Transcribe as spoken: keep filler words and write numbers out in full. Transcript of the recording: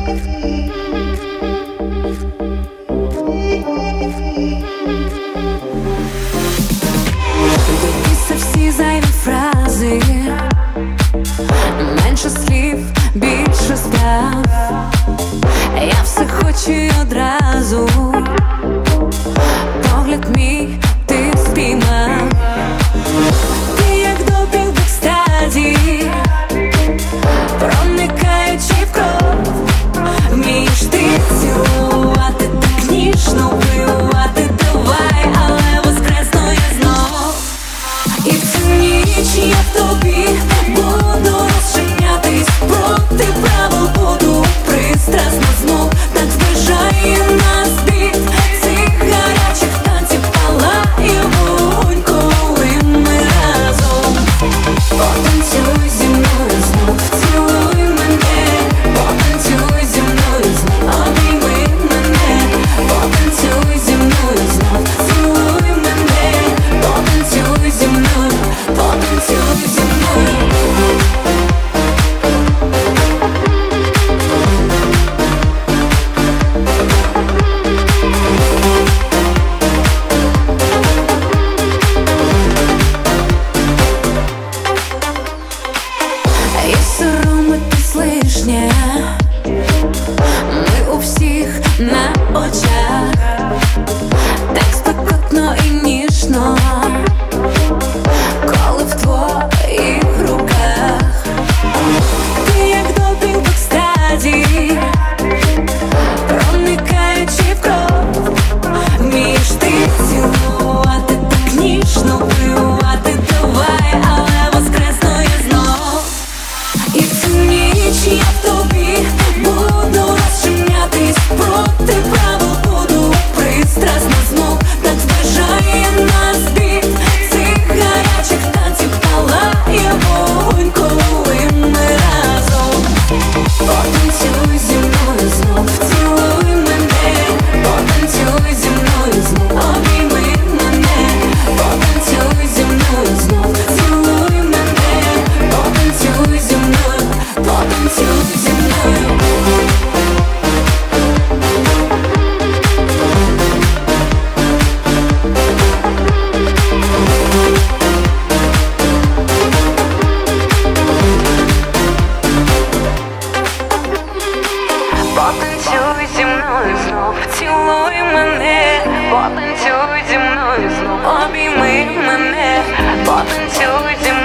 Дивися всі зайві фрази, менше слів, більше справ. Я все хочу й одразу, погляд мій ти спіймав. Ти як допінг в екстазі, проникаючи в кров, вмієш ти цілувати, так ніжно вбивати. Давай, але воскресну я знов. І в цю ніч я в тобі буду розчинятись, проти правил буду пристрасно знов. Так зближає нас біт цих гарячих танців, палає вогонь, коли ми разом. Потанцюй зі мною знов, цілуй мене, потанцюй зі мною знов, обійми мене, потанцюй зі мною знов, цілуй мене, потанцюй зі мною, потанцюй зі мною. І соромитись лишнє, ми у всіх на очах, так спекотно і ніжно, коли в твоїх руках. Ти як допінг в екстазі, проникаючи в кров, вмієш ти цілувати, так ніжно вбивати. Давай, але воскресну я знов. І в цю ніч я в тобі буду розчинятись, проти правил буду пристрасно знов. Так зближає нас біт цих гарячих танців, палає вогонь, коли ми разом. Потанцюй зі мною знов, цілуй мене, потанцюй зі мною знов, обійми мене, потанцюй зі мною знов, цілуй мене, потанцюй зі мною, потанцюй зі мною. Потанцюй зі мною знов, цілуй мене, потанцюй зі мною знов, обійми мене, потанцюй зі мною.